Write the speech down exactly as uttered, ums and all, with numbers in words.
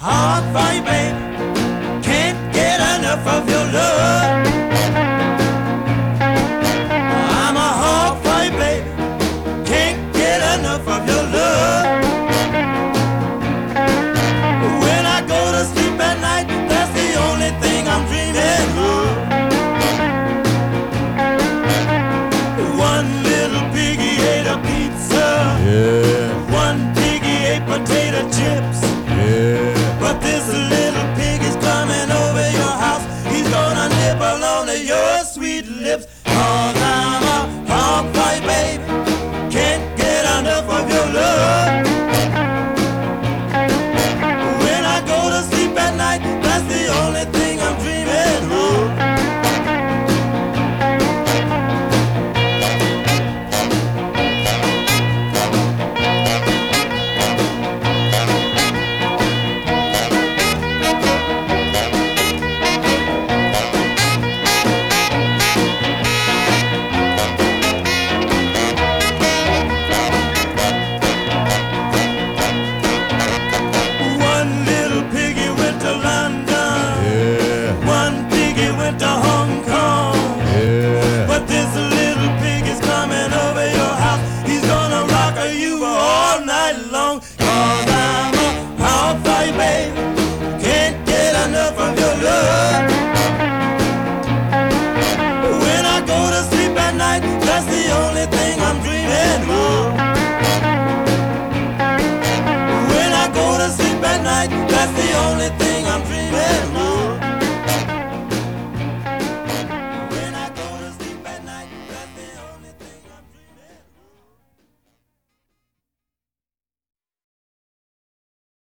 Hard for you, baby. Can't get enough of your love. I'm a hog for you, baby. Can't get enough of your love. When I go to sleep at night, that's the only thing I'm dreaming of. One little piggy ate a pizza. Yeah. One piggy ate potato chips. Yeah.